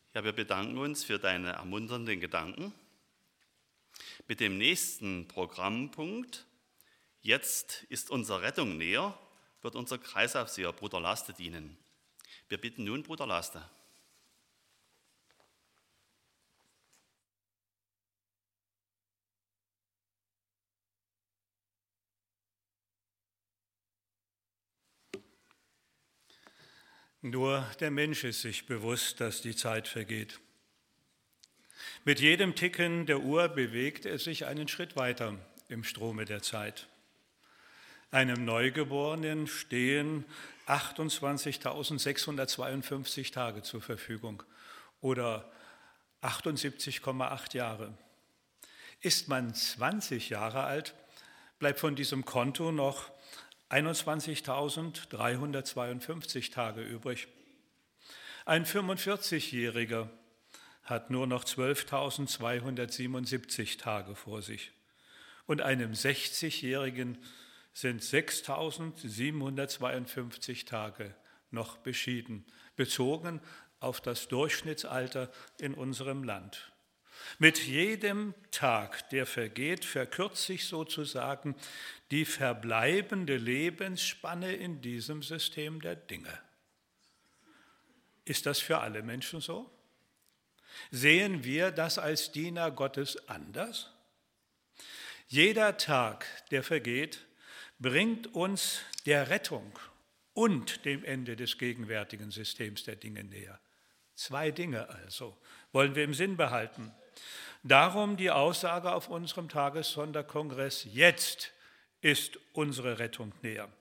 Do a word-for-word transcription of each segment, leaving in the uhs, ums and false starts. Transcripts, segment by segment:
Ja, wir bedanken uns für deine ermunternden Gedanken. Mit dem nächsten Programmpunkt, jetzt ist unsere Rettung näher, wird unser Kreisaufseher Bruder Laste dienen. Wir bitten nun Bruder Laste. Nur der Mensch ist sich bewusst, dass die Zeit vergeht. Mit jedem Ticken der Uhr bewegt er sich einen Schritt weiter im Strome der Zeit. Einem Neugeborenen stehen achtundzwanzigtausendsechshundertzweiundfünfzig Tage zur Verfügung oder achtundsiebzig Komma acht Jahre. Ist man zwanzig Jahre alt, bleibt von diesem Konto noch einundzwanzigtausenddreihundertzweiundfünfzig Tage übrig. Ein fünfundvierzigjähriger hat nur noch zwölftausendzweihundertsiebenundsiebzig Tage vor sich. Und einem sechzigjährigen sind sechstausendsiebenhundertzweiundfünfzig Tage noch beschieden, bezogen auf das Durchschnittsalter in unserem Land. Mit jedem Tag, der vergeht, verkürzt sich sozusagen die verbleibende Lebensspanne in diesem System der Dinge. Ist das für alle Menschen so? Sehen wir das als Diener Gottes anders? Jeder Tag, der vergeht, bringt uns der Rettung und dem Ende des gegenwärtigen Systems der Dinge näher. Zwei Dinge also wollen wir im Sinn behalten. Darum die Aussage auf unserem Tagessonderkongress: Jetzt ist unsere Rettung näher.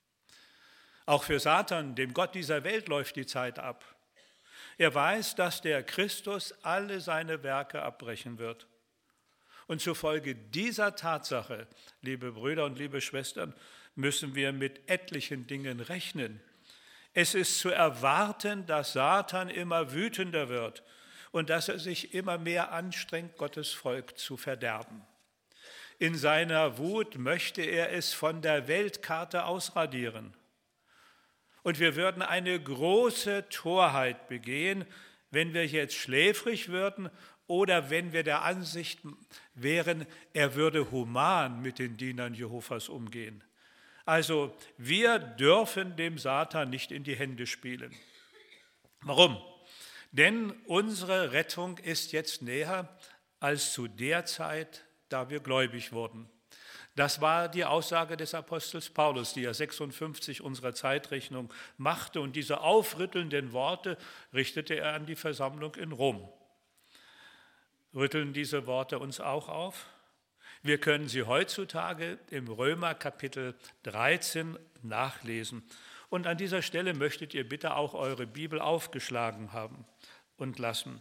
Auch für Satan, dem Gott dieser Welt, läuft die Zeit ab. Er weiß, dass der Christus alle seine Werke abbrechen wird. Und zufolge dieser Tatsache, liebe Brüder und liebe Schwestern, müssen wir mit etlichen Dingen rechnen. Es ist zu erwarten, dass Satan immer wütender wird und dass er sich immer mehr anstrengt, Gottes Volk zu verderben. In seiner Wut möchte er es von der Weltkarte ausradieren. Und wir würden eine große Torheit begehen, wenn wir jetzt schläfrig würden oder wenn wir der Ansicht wären, er würde human mit den Dienern Jehovas umgehen. Also wir dürfen dem Satan nicht in die Hände spielen. Warum? Denn unsere Rettung ist jetzt näher als zu der Zeit, da wir gläubig wurden. Das war die Aussage des Apostels Paulus, die er sechsundfünfzig unserer Zeitrechnung machte. Und diese aufrüttelnden Worte richtete er an die Versammlung in Rom. Rütteln diese Worte uns auch auf? Wir können sie heutzutage im Römer Kapitel dreizehn nachlesen. Und an dieser Stelle möchtet ihr bitte auch eure Bibel aufgeschlagen haben und lassen.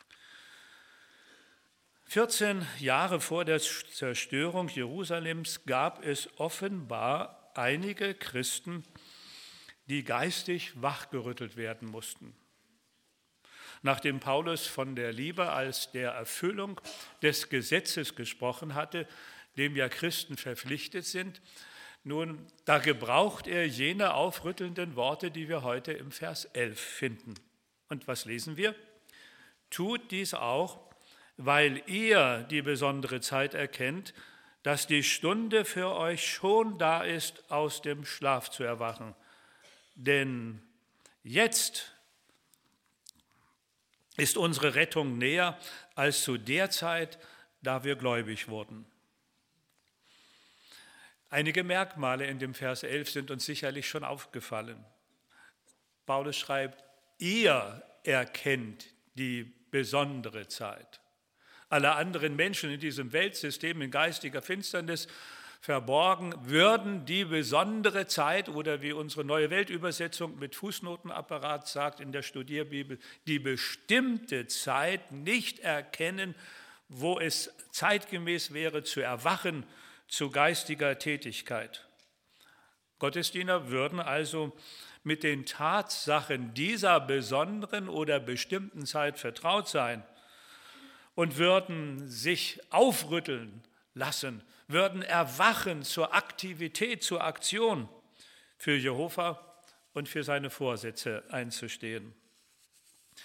vierzehn Jahre vor der Zerstörung Jerusalems gab es offenbar einige Christen, die geistig wachgerüttelt werden mussten. Nachdem Paulus von der Liebe als der Erfüllung des Gesetzes gesprochen hatte, dem ja Christen verpflichtet sind, nun, da gebraucht er jene aufrüttelnden Worte, die wir heute im Vers elf finden. Und was lesen wir? Tut dies auch, weil ihr die besondere Zeit erkennt, dass die Stunde für euch schon da ist, aus dem Schlaf zu erwachen. Denn jetzt ist unsere Rettung näher als zu der Zeit, da wir gläubig wurden. Einige Merkmale in dem Vers elf sind uns sicherlich schon aufgefallen. Paulus schreibt, ihr erkennt die besondere Zeit. Alle anderen Menschen in diesem Weltsystem in geistiger Finsternis verborgen, würden die besondere Zeit oder wie unsere Neue Weltübersetzung mit Fußnotenapparat sagt in der Studierbibel, die bestimmte Zeit nicht erkennen, wo es zeitgemäß wäre zu erwachen zu geistiger Tätigkeit. Gottesdiener würden also mit den Tatsachen dieser besonderen oder bestimmten Zeit vertraut sein und würden sich aufrütteln lassen, würden erwachen zur Aktivität, zur Aktion, für Jehova und für seine Vorsätze einzustehen.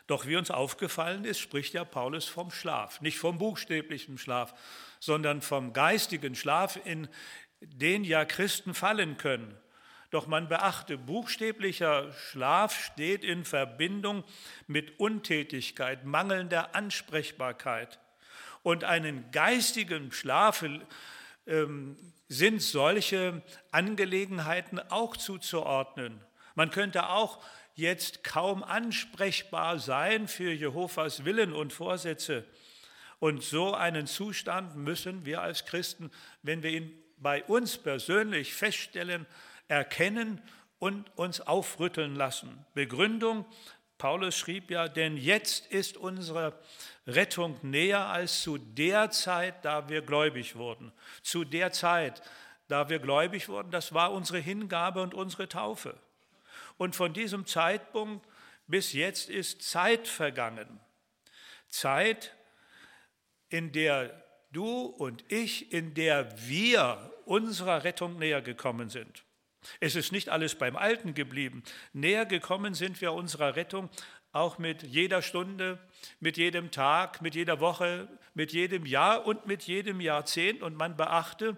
Doch wie uns aufgefallen ist, spricht ja Paulus vom Schlaf, nicht vom buchstäblichen Schlaf, sondern vom geistigen Schlaf, in den ja Christen fallen können. Doch man beachte, buchstäblicher Schlaf steht in Verbindung mit Untätigkeit, mangelnder Ansprechbarkeit. Und einen geistigen Schlaf ähm, sind solche Angelegenheiten auch zuzuordnen. Man könnte auch jetzt kaum ansprechbar sein für Jehovas Willen und Vorsätze. Und so einen Zustand müssen wir als Christen, wenn wir ihn bei uns persönlich feststellen, erkennen und uns aufrütteln lassen. Begründung: Paulus schrieb ja, denn jetzt ist unsere Rettung näher als zu der Zeit, da wir gläubig wurden. Zu der Zeit, da wir gläubig wurden, das war unsere Hingabe und unsere Taufe. Und von diesem Zeitpunkt bis jetzt ist Zeit vergangen. Zeit, in der du und ich, in der wir unserer Rettung näher gekommen sind. Es ist nicht alles beim Alten geblieben. Näher gekommen sind wir unserer Rettung auch mit jeder Stunde, mit jedem Tag, mit jeder Woche, mit jedem Jahr und mit jedem Jahrzehnt. Und man beachte,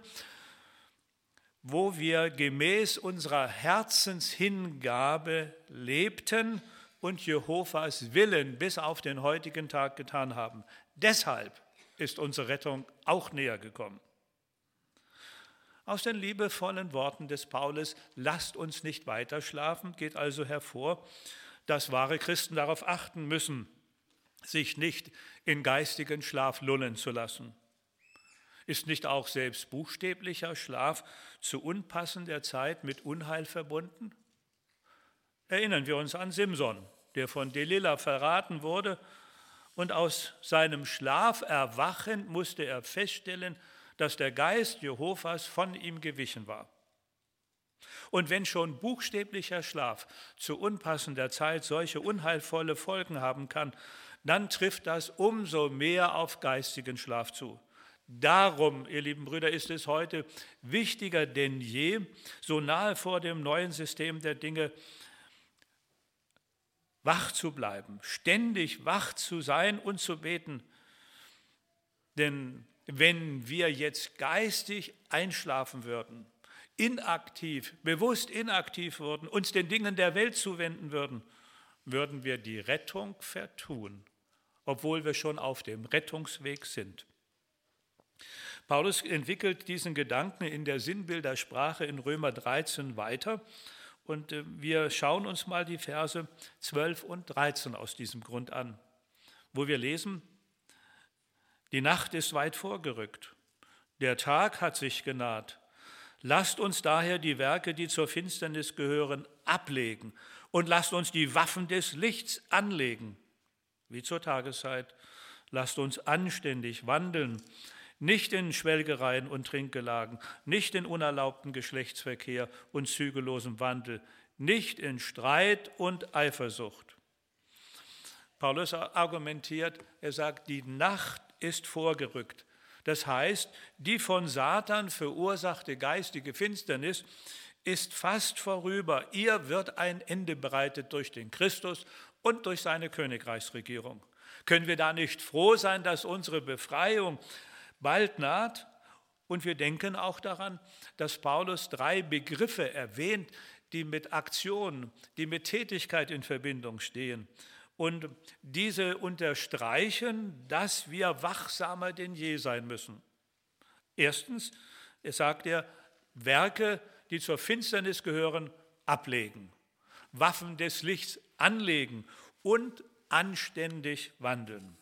wo wir gemäß unserer Herzenshingabe lebten und Jehovas Willen bis auf den heutigen Tag getan haben. Deshalb ist unsere Rettung auch näher gekommen. Aus den liebevollen Worten des Paulus, lasst uns nicht weiter schlafen, geht also hervor, dass wahre Christen darauf achten müssen, sich nicht in geistigen Schlaf lullen zu lassen. Ist nicht auch selbst buchstäblicher Schlaf zu unpassender Zeit mit Unheil verbunden? Erinnern wir uns an Simson, der von Delila verraten wurde, und aus seinem Schlaf erwachend musste er feststellen, dass der Geist Jehovas von ihm gewichen war. Und wenn schon buchstäblicher Schlaf zu unpassender Zeit solche unheilvolle Folgen haben kann, dann trifft das umso mehr auf geistigen Schlaf zu. Darum, ihr lieben Brüder, ist es heute wichtiger denn je, so nahe vor dem neuen System der Dinge wach zu bleiben, ständig wach zu sein und zu beten. Denn wenn wir jetzt geistig einschlafen würden, inaktiv, bewusst inaktiv würden, uns den Dingen der Welt zuwenden würden, würden wir die Rettung vertun, obwohl wir schon auf dem Rettungsweg sind. Paulus entwickelt diesen Gedanken in der Sinnbildersprache in Römer dreizehn weiter. Und wir schauen uns mal die Verse zwölf und dreizehn aus diesem Grund an, wo wir lesen: Die Nacht ist weit vorgerückt, der Tag hat sich genaht. Lasst uns daher die Werke, die zur Finsternis gehören, ablegen und lasst uns die Waffen des Lichts anlegen. Wie zur Tageszeit, lasst uns anständig wandeln, nicht in Schwelgereien und Trinkgelagen, nicht in unerlaubten Geschlechtsverkehr und zügellosem Wandel, nicht in Streit und Eifersucht. Paulus argumentiert, er sagt, die Nacht ist vorgerückt. Das heißt, die von Satan verursachte geistige Finsternis ist fast vorüber. Ihr wird ein Ende bereitet durch den Christus und durch seine Königreichsregierung. Können wir da nicht froh sein, dass unsere Befreiung bald naht? Und wir denken auch daran, dass Paulus drei Begriffe erwähnt, die mit Aktion, die mit Tätigkeit in Verbindung stehen. Und diese unterstreichen, dass wir wachsamer denn je sein müssen. Erstens, es sagt er, Werke, die zur Finsternis gehören, ablegen, Waffen des Lichts anlegen und anständig wandeln.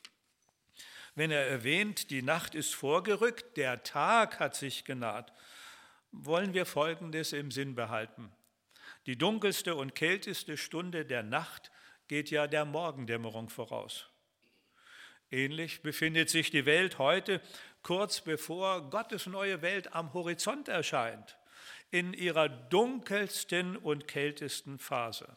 Wenn er erwähnt, die Nacht ist vorgerückt, der Tag hat sich genaht, wollen wir Folgendes im Sinn behalten. Die dunkelste und kälteste Stunde der Nacht geht ja der Morgendämmerung voraus. Ähnlich befindet sich die Welt heute kurz bevor Gottes neue Welt am Horizont erscheint, in ihrer dunkelsten und kältesten Phase.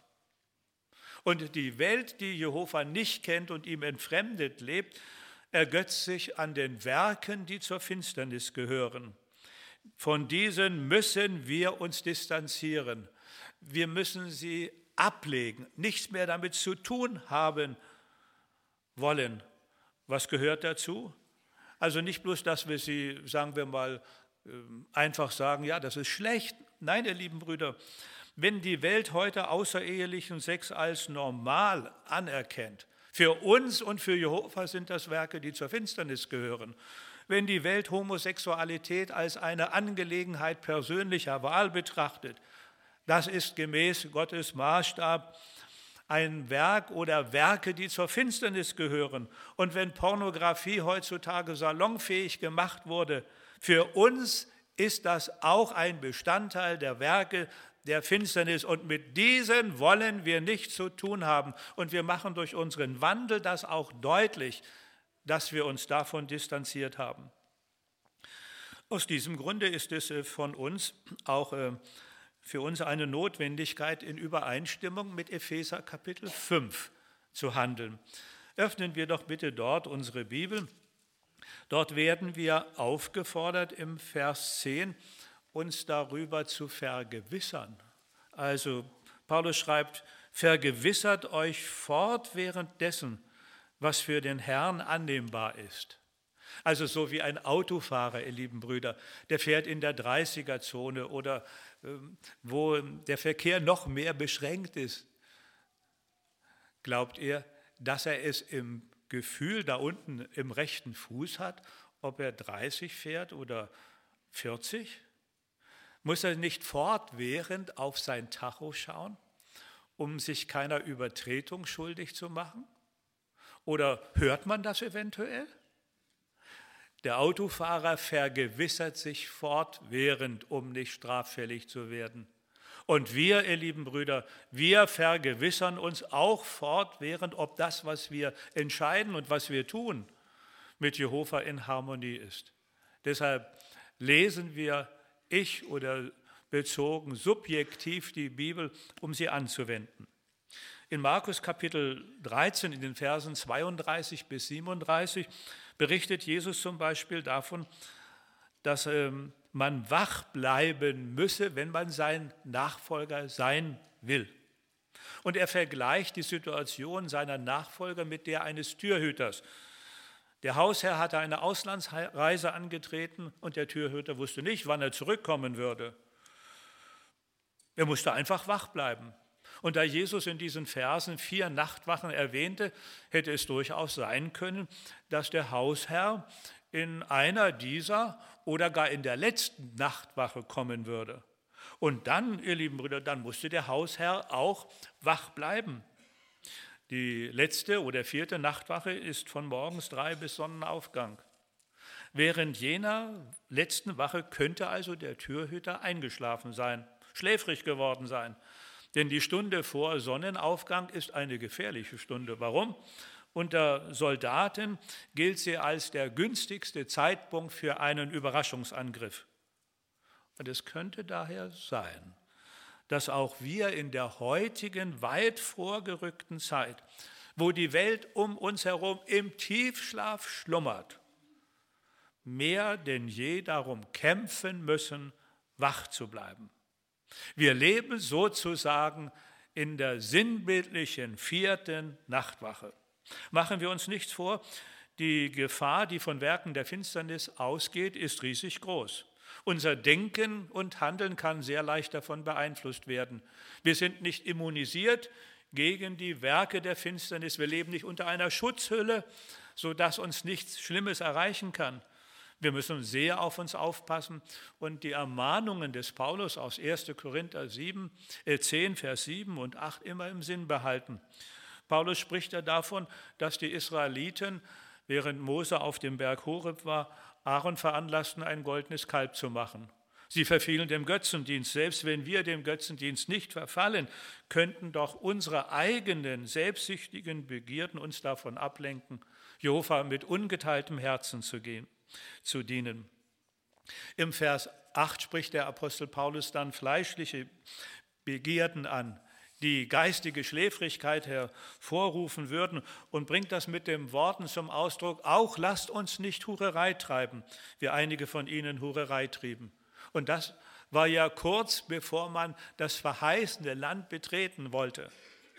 Und die Welt, die Jehova nicht kennt und ihm entfremdet lebt, ergötzt sich an den Werken, die zur Finsternis gehören. Von diesen müssen wir uns distanzieren. Wir müssen sie ablegen, nichts mehr damit zu tun haben wollen. Was gehört dazu? Also nicht bloß, dass wir sie, sagen wir mal, einfach sagen, ja, das ist schlecht. Nein, ihr lieben Brüder, wenn die Welt heute außerehelichen Sex als normal anerkennt, für uns und für Jehova sind das Werke, die zur Finsternis gehören. Wenn die Welt Homosexualität als eine Angelegenheit persönlicher Wahl betrachtet, das ist gemäß Gottes Maßstab ein Werk oder Werke, die zur Finsternis gehören. Und wenn Pornografie heutzutage salonfähig gemacht wurde, für uns ist das auch ein Bestandteil der Werke der Finsternis. Und mit diesen wollen wir nichts zu tun haben. Und wir machen durch unseren Wandel das auch deutlich, dass wir uns davon distanziert haben. Aus diesem Grunde ist es von uns auch für uns eine Notwendigkeit, in Übereinstimmung mit Epheser Kapitel fünf zu handeln. Öffnen wir doch bitte dort unsere Bibel. Dort werden wir aufgefordert, im Vers zehn uns darüber zu vergewissern. Also Paulus schreibt, vergewissert euch fortwährend dessen, was für den Herrn annehmbar ist. Also so wie ein Autofahrer, ihr lieben Brüder, der fährt in der dreißiger-Zone oder wo der Verkehr noch mehr beschränkt ist. Glaubt ihr, dass er es im Gefühl da unten im rechten Fuß hat, ob er dreißig fährt oder vierzig? Muss er nicht fortwährend auf sein Tacho schauen, um sich keiner Übertretung schuldig zu machen? Oder hört man das eventuell? Der Autofahrer vergewissert sich fortwährend, um nicht straffällig zu werden. Und wir, ihr lieben Brüder, wir vergewissern uns auch fortwährend, ob das, was wir entscheiden und was wir tun, mit Jehova in Harmonie ist. Deshalb lesen wir, ich oder bezogen, subjektiv die Bibel, um sie anzuwenden. In Markus Kapitel dreizehn, in den Versen zweiunddreißig bis siebenunddreißig, berichtet Jesus zum Beispiel davon, dass ähm, man wach bleiben müsse, wenn man sein Nachfolger sein will. Und er vergleicht die Situation seiner Nachfolger mit der eines Türhüters. Der Hausherr hatte eine Auslandsreise angetreten und der Türhüter wusste nicht, wann er zurückkommen würde. Er musste einfach wach bleiben. Und da Jesus in diesen Versen vier Nachtwachen erwähnte, hätte es durchaus sein können, dass der Hausherr in einer dieser oder gar in der letzten Nachtwache kommen würde. Und dann, ihr lieben Brüder, dann musste der Hausherr auch wach bleiben. Die letzte oder vierte Nachtwache ist von morgens drei bis Sonnenaufgang. Während jener letzten Wache könnte also der Türhüter eingeschlafen sein, schläfrig geworden sein. Denn die Stunde vor Sonnenaufgang ist eine gefährliche Stunde. Warum? Unter Soldaten gilt sie als der günstigste Zeitpunkt für einen Überraschungsangriff. Und es könnte daher sein, dass auch wir in der heutigen, weit vorgerückten Zeit, wo die Welt um uns herum im Tiefschlaf schlummert, mehr denn je darum kämpfen müssen, wach zu bleiben. Wir leben sozusagen in der sinnbildlichen vierten Nachtwache. Machen wir uns nichts vor, die Gefahr, die von Werken der Finsternis ausgeht, ist riesig groß. Unser Denken und Handeln kann sehr leicht davon beeinflusst werden. Wir sind nicht immunisiert gegen die Werke der Finsternis. Wir leben nicht unter einer Schutzhülle, sodass uns nichts Schlimmes erreichen kann. Wir müssen sehr auf uns aufpassen und die Ermahnungen des Paulus aus erster Korinther zehn, Vers sieben und acht immer im Sinn behalten. Paulus spricht ja davon, dass die Israeliten, während Mose auf dem Berg Horeb war, Aaron veranlassten, ein goldenes Kalb zu machen. Sie verfielen dem Götzendienst. Selbst wenn wir dem Götzendienst nicht verfallen, könnten doch unsere eigenen selbstsüchtigen Begierden uns davon ablenken, Jehova mit ungeteiltem Herzen zu gehen. zu dienen. Im Vers acht spricht der Apostel Paulus dann fleischliche Begierden an, die geistige Schläfrigkeit hervorrufen würden und bringt das mit den Worten zum Ausdruck, auch lasst uns nicht Hurerei treiben, wie einige von ihnen Hurerei trieben. Und das war ja kurz bevor man das verheißene Land betreten wollte.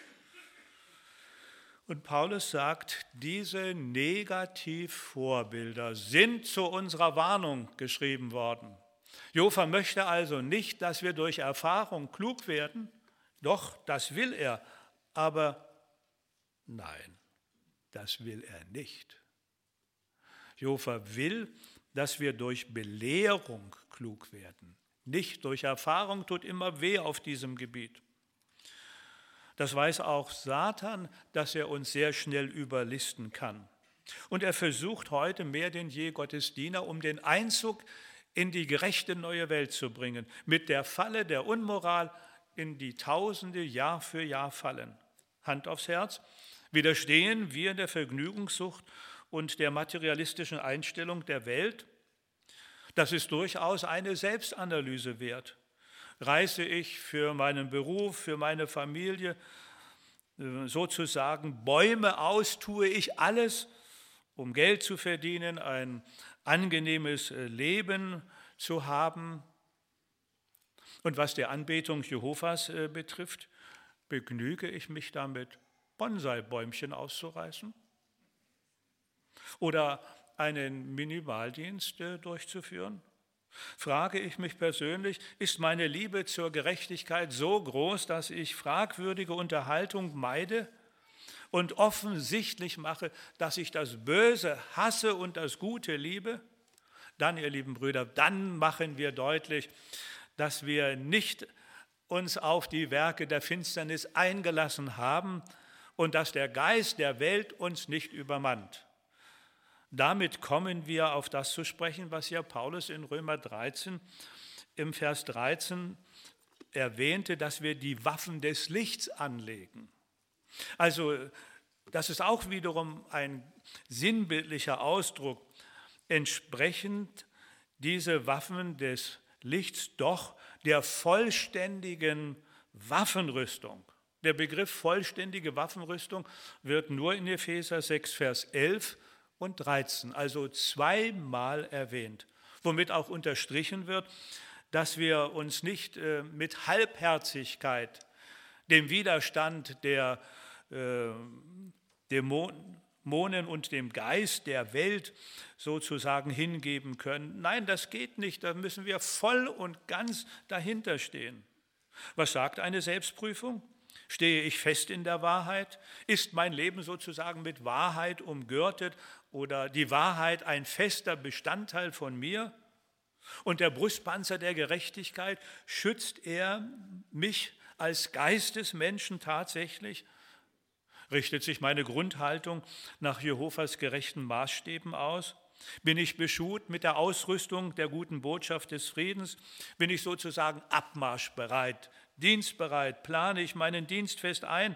Und Paulus sagt, diese Negativvorbilder sind zu unserer Warnung geschrieben worden. Joffa möchte also nicht, dass wir durch Erfahrung klug werden. Doch, das will er. Aber nein, das will er nicht. Joffa will, dass wir durch Belehrung klug werden. Nicht durch Erfahrung, tut immer weh auf diesem Gebiet. Das weiß auch Satan, dass er uns sehr schnell überlisten kann. Und er versucht heute mehr denn je Gottes Diener, um den Einzug in die gerechte neue Welt zu bringen, mit der Falle der Unmoral, in die Tausende Jahr für Jahr fallen. Hand aufs Herz, widerstehen wir der Vergnügungssucht und der materialistischen Einstellung der Welt? Das ist durchaus eine Selbstanalyse wert. Reiße ich für meinen Beruf, für meine Familie sozusagen Bäume aus, tue ich alles, um Geld zu verdienen, ein angenehmes Leben zu haben? Und was die Anbetung Jehovas betrifft, begnüge ich mich damit, Bonsai-Bäumchen auszureißen oder einen Minimaldienst durchzuführen? Frage ich mich persönlich, ist meine Liebe zur Gerechtigkeit so groß, dass ich fragwürdige Unterhaltung meide und offensichtlich mache, dass ich das Böse hasse und das Gute liebe? Dann, ihr lieben Brüder, dann machen wir deutlich, dass wir nicht uns auf die Werke der Finsternis eingelassen haben und dass der Geist der Welt uns nicht übermannt. Damit kommen wir auf das zu sprechen, was ja Paulus in Römer dreizehn im Vers dreizehn erwähnte, dass wir die Waffen des Lichts anlegen. Also das ist auch wiederum ein sinnbildlicher Ausdruck, entsprechend diese Waffen des Lichts doch der vollständigen Waffenrüstung. Der Begriff vollständige Waffenrüstung wird nur in Epheser sechs, Vers elf und dreizehn, also zweimal erwähnt, womit auch unterstrichen wird, dass wir uns nicht äh, mit Halbherzigkeit dem Widerstand der äh, Dämonen und dem Geist der Welt sozusagen hingeben können. Nein, das geht nicht, da müssen wir voll und ganz dahinter stehen. Was sagt eine Selbstprüfung? Stehe ich fest in der Wahrheit? Ist mein Leben sozusagen mit Wahrheit umgürtet oder die Wahrheit ein fester Bestandteil von mir? Und der Brustpanzer der Gerechtigkeit, schützt er mich als Geistesmenschen tatsächlich? Richtet sich meine Grundhaltung nach Jehovas gerechten Maßstäben aus? Bin ich beschut mit der Ausrüstung der guten Botschaft des Friedens? Bin ich sozusagen abmarschbereit, dienstbereit? Plane ich meinen Dienst fest ein?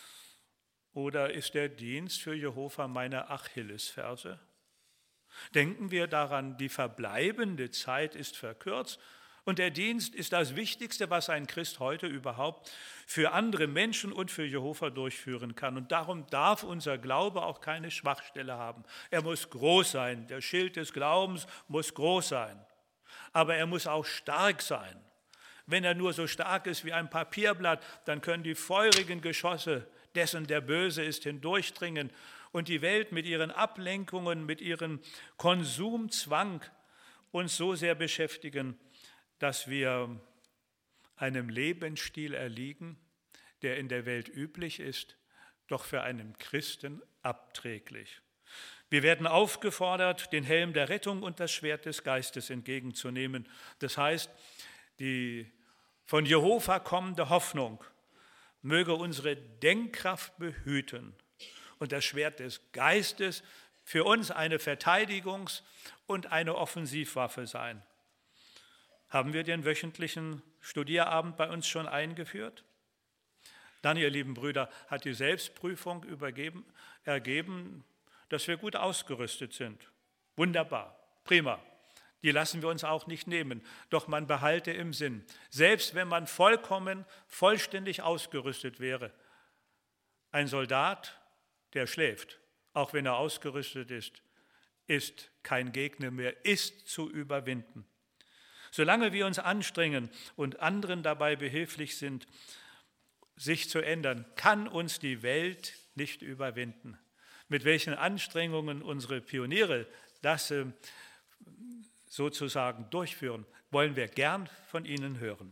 Oder ist der Dienst für Jehova meine Achillesferse? Denken wir daran, die verbleibende Zeit ist verkürzt und der Dienst ist das Wichtigste, was ein Christ heute überhaupt für andere Menschen und für Jehova durchführen kann. Und darum darf unser Glaube auch keine Schwachstelle haben. Er muss groß sein, der Schild des Glaubens muss groß sein, aber er muss auch stark sein. Wenn er nur so stark ist wie ein Papierblatt, dann können die feurigen Geschosse dessen, der böse ist, hindurchdringen und die Welt mit ihren Ablenkungen, mit ihrem Konsumzwang uns so sehr beschäftigen, dass wir einem Lebensstil erliegen, der in der Welt üblich ist, doch für einen Christen abträglich. Wir werden aufgefordert, den Helm der Rettung und das Schwert des Geistes entgegenzunehmen. Das heißt, die von Jehova kommende Hoffnung möge unsere Denkkraft behüten und das Schwert des Geistes für uns eine Verteidigungs- und eine Offensivwaffe sein. Haben wir den wöchentlichen Studierabend bei uns schon eingeführt? Dann, ihr lieben Brüder, hat die Selbstprüfung übergeben, ergeben, dass wir gut ausgerüstet sind. Wunderbar, prima. Die lassen wir uns auch nicht nehmen. Doch man behalte im Sinn, selbst wenn man vollkommen, vollständig ausgerüstet wäre, ein Soldat, der schläft, auch wenn er ausgerüstet ist, ist kein Gegner mehr, ist zu überwinden. Solange wir uns anstrengen und anderen dabei behilflich sind, sich zu ändern, kann uns die Welt nicht überwinden. Mit welchen Anstrengungen unsere Pioniere das äh, sozusagen durchführen, wollen wir gern von Ihnen hören.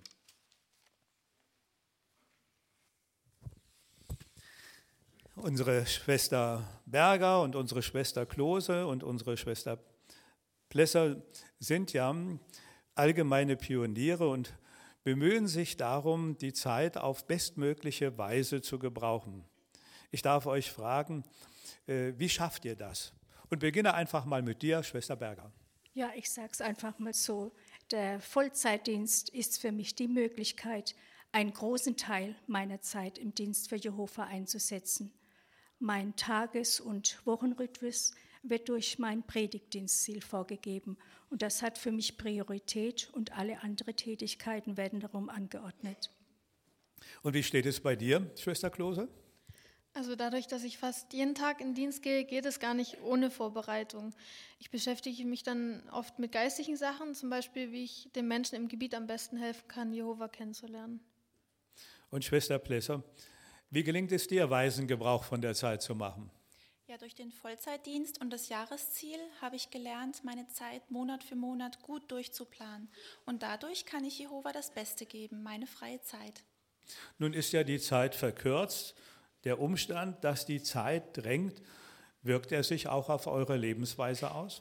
Unsere Schwester Berger und unsere Schwester Klose und unsere Schwester Plesser sind ja allgemeine Pioniere und bemühen sich darum, die Zeit auf bestmögliche Weise zu gebrauchen. Ich darf euch fragen, wie schafft ihr das? Und beginne einfach mal mit dir, Schwester Berger. Ja, ich sage es einfach mal so. Der Vollzeitdienst ist für mich die Möglichkeit, einen großen Teil meiner Zeit im Dienst für Jehova einzusetzen. Mein Tages- und Wochenrhythmus wird durch mein Predigtdienstziel vorgegeben. Und das hat für mich Priorität und alle anderen Tätigkeiten werden darum angeordnet. Und wie steht es bei dir, Schwester Klose? Also dadurch, dass ich fast jeden Tag in Dienst gehe, geht es gar nicht ohne Vorbereitung. Ich beschäftige mich dann oft mit geistlichen Sachen, zum Beispiel, wie ich den Menschen im Gebiet am besten helfen kann, Jehova kennenzulernen. Und Schwester Plesser, wie gelingt es dir, weisen Gebrauch von der Zeit zu machen? Ja, durch den Vollzeitdienst und das Jahresziel habe ich gelernt, meine Zeit Monat für Monat gut durchzuplanen. Und dadurch kann ich Jehova das Beste geben, meine freie Zeit. Nun ist ja die Zeit verkürzt. Der Umstand, dass die Zeit drängt, wirkt er sich auch auf eure Lebensweise aus?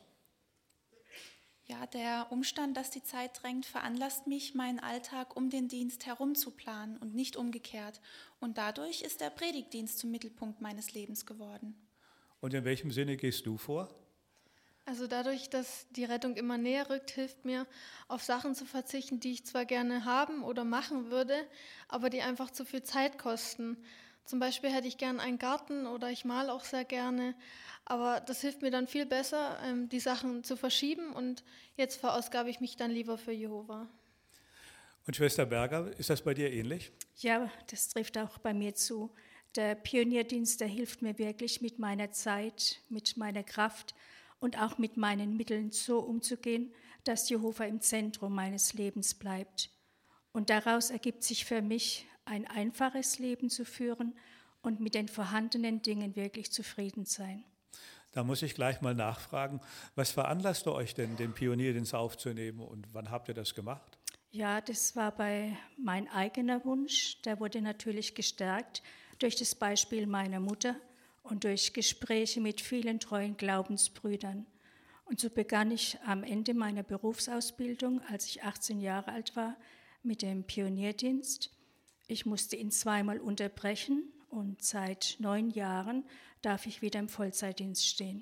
Ja, der Umstand, dass die Zeit drängt, veranlasst mich, meinen Alltag um den Dienst herum zu planen und nicht umgekehrt. Und dadurch ist der Predigtdienst zum Mittelpunkt meines Lebens geworden. Und in welchem Sinne gehst du vor? Also dadurch, dass die Rettung immer näher rückt, hilft mir, auf Sachen zu verzichten, die ich zwar gerne haben oder machen würde, aber die einfach zu viel Zeit kosten. Zum Beispiel hätte ich gern einen Garten oder ich male auch sehr gerne, aber das hilft mir dann viel besser, die Sachen zu verschieben und jetzt verausgabe ich mich dann lieber für Jehova. Und Schwester Berger, ist das bei dir ähnlich? Ja, das trifft auch bei mir zu. Der Pionierdienst, der hilft mir wirklich mit meiner Zeit, mit meiner Kraft und auch mit meinen Mitteln so umzugehen, dass Jehova im Zentrum meines Lebens bleibt. Und daraus ergibt sich für mich, ein einfaches Leben zu führen und mit den vorhandenen Dingen wirklich zufrieden sein. Da muss ich gleich mal nachfragen, was veranlasste euch denn, den Pionierdienst aufzunehmen und wann habt ihr das gemacht? Ja, das war bei mein eigener Wunsch. Der wurde natürlich gestärkt durch das Beispiel meiner Mutter und durch Gespräche mit vielen treuen Glaubensbrüdern. Und so begann ich am Ende meiner Berufsausbildung, als ich achtzehn Jahre alt war, mit dem Pionierdienst. Ich musste ihn zweimal unterbrechen und seit neun Jahren darf ich wieder im Vollzeitdienst stehen.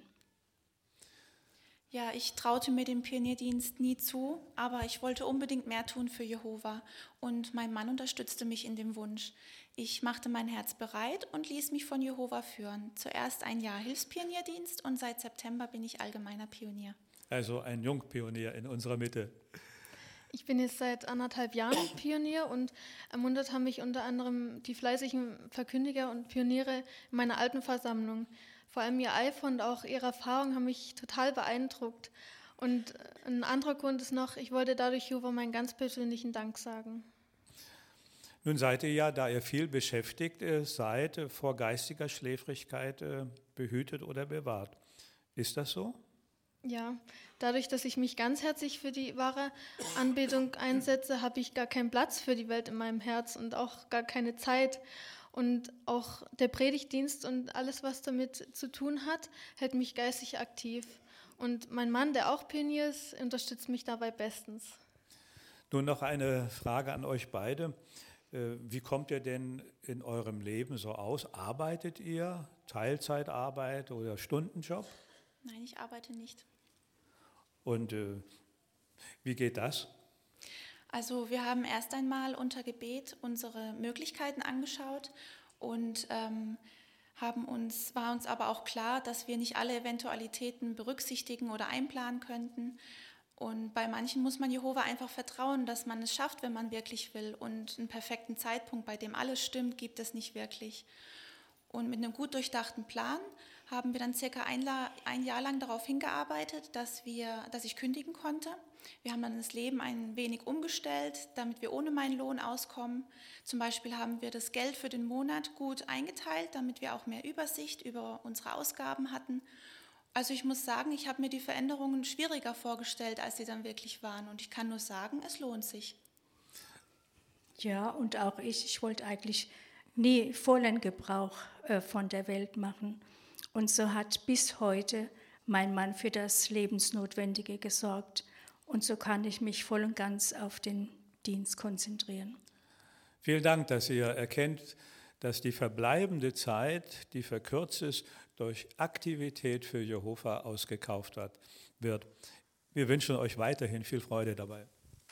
Ja, ich traute mir den Pionierdienst nie zu, aber ich wollte unbedingt mehr tun für Jehova und mein Mann unterstützte mich in dem Wunsch. Ich machte mein Herz bereit und ließ mich von Jehova führen. Zuerst ein Jahr Hilfspionierdienst und seit September bin ich allgemeiner Pionier. Also ein Jungpionier in unserer Mitte. Ich bin jetzt seit anderthalb Jahren Pionier und ermuntert haben mich unter anderem die fleißigen Verkündiger und Pioniere in meiner alten Versammlung. Vor allem ihr Eifer und auch ihre Erfahrung haben mich total beeindruckt. Und ein anderer Grund ist noch, ich wollte dadurch Jehova meinen ganz persönlichen Dank sagen. Nun seid ihr ja, da ihr viel beschäftigt seid, vor geistiger Schläfrigkeit behütet oder bewahrt. Ist das so? Ja, dadurch, dass ich mich ganzherzig für die wahre Anbetung einsetze, habe ich gar keinen Platz für die Welt in meinem Herz und auch gar keine Zeit. Und auch der Predigtdienst und alles, was damit zu tun hat, hält mich geistig aktiv. Und mein Mann, der auch Pionier ist, unterstützt mich dabei bestens. Nun noch eine Frage an euch beide. Wie kommt ihr denn in eurem Leben so aus? Arbeitet ihr Teilzeitarbeit oder Stundenjob? Nein, ich arbeite nicht. Und äh, wie geht das? Also wir haben erst einmal unter Gebet unsere Möglichkeiten angeschaut und ähm, haben uns, war uns aber auch klar, dass wir nicht alle Eventualitäten berücksichtigen oder einplanen könnten. Und bei manchen muss man Jehova einfach vertrauen, dass man es schafft, wenn man wirklich will. Und einen perfekten Zeitpunkt, bei dem alles stimmt, gibt es nicht wirklich. Und mit einem gut durchdachten Plan haben wir dann circa ein, ein Jahr lang darauf hingearbeitet, dass, wir, dass ich kündigen konnte. Wir haben dann das Leben ein wenig umgestellt, damit wir ohne meinen Lohn auskommen. Zum Beispiel haben wir das Geld für den Monat gut eingeteilt, damit wir auch mehr Übersicht über unsere Ausgaben hatten. Also ich muss sagen, ich habe mir die Veränderungen schwieriger vorgestellt, als sie dann wirklich waren. Und ich kann nur sagen, es lohnt sich. Ja, und auch ich, ich wollte eigentlich nie vollen Gebrauch äh, von der Welt machen. Und so hat bis heute mein Mann für das Lebensnotwendige gesorgt. Und so kann ich mich voll und ganz auf den Dienst konzentrieren. Vielen Dank, dass ihr erkennt, dass die verbleibende Zeit, die verkürzt ist, durch Aktivität für Jehova ausgekauft wird. Wir wünschen euch weiterhin viel Freude dabei.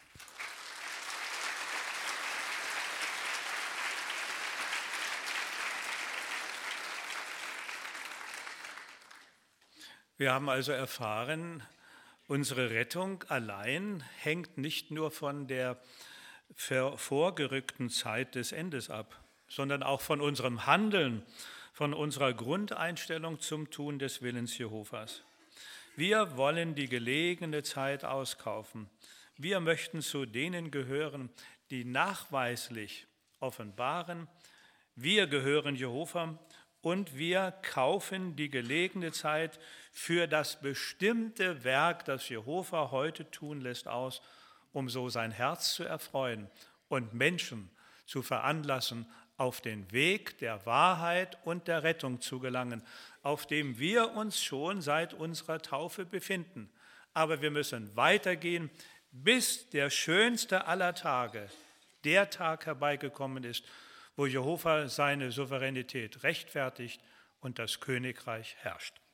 Wir haben also erfahren, unsere Rettung allein hängt nicht nur von der vorgerückten Zeit des Endes ab, sondern auch von unserem Handeln, von unserer Grundeinstellung zum Tun des Willens Jehovas. Wir wollen die gelegene Zeit auskaufen. Wir möchten zu denen gehören, die nachweislich offenbaren, wir gehören Jehova. Und wir kaufen die gelegene Zeit für das bestimmte Werk, das Jehova heute tun lässt, aus, um so sein Herz zu erfreuen und Menschen zu veranlassen, auf den Weg der Wahrheit und der Rettung zu gelangen, auf dem wir uns schon seit unserer Taufe befinden. Aber wir müssen weitergehen, bis der schönste aller Tage, der Tag herbeigekommen ist, wo Jehova seine Souveränität rechtfertigt und das Königreich herrscht.